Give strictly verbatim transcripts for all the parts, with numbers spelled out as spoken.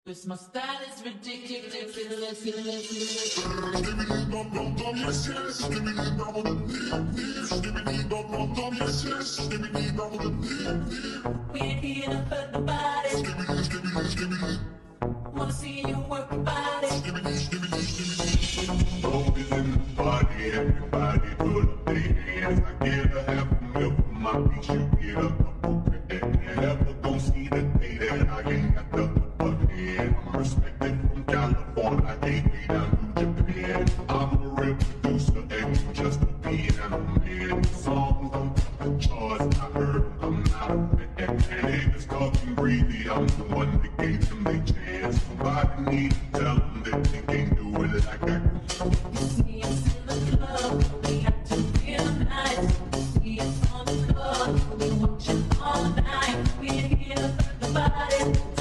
Cause my style is ridiculous, ridiculous, ridiculous. Skibbity dum dum dum, yes yes. Skibbity dum dum dum, skibbity dum dum dum, yes yes. Skibbity dum dum dum. We ain't here to hurt nobody. Skibbity skibbity skibbity. Wanna see you work your body. Skibbity skibbity skibbity. Always in the party, everybody put up their hands. I get a half a meal for my beach, you get a couple grand. Never gon' see the day that I ain't got the upper hand. I'm respected from California, I can't way down to Japan. I'm a real producer and you just a piano man. Songs on the charts, I heard them, I'm not a fan. Niggas talking greedy, I'm the one that gave them their chance. Somebody need to tell them that they can't do it like I can. You see us in the club, we acting real nice. You see us on the floor, we watching all night. We ain't here to hurt nobody.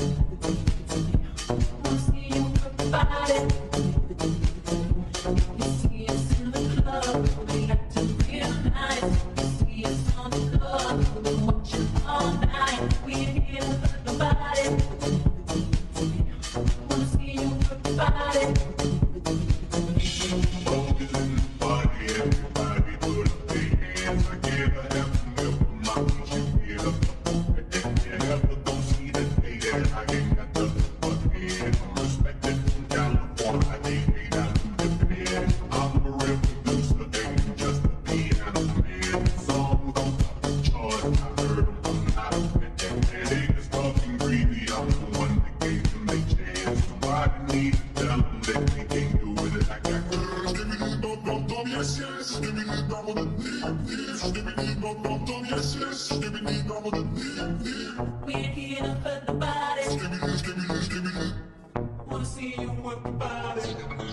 Wanna see you work your body. You see us in the club, we acting real nice. You see us on the floor, we watching all night. We ain't here to hurt nobody. Wanna see you work your body. Always in the party, everybody put up their hands. I get a half a meal for my beach, you get a couple grand. Never gon' see the day that I ain't got the upper hand. I'm respected from California, I can't way down to Japan. I'm a real producer and you just a piano man. Songs on top the charts, I heard them, I'm not a fan. Niggas talking greedy, I'm the one that gave them their chance. Somebody need to tell them that they can't do it like I can. Skibbity dum dum dum, yes yes. Skibbity dum dum dum, skibbity dum dum dum, yes yes. Skibbity dum dum dum. We ain't here to hurt nobody. Skibbity skibbity skibbity. Wanna see you work your body.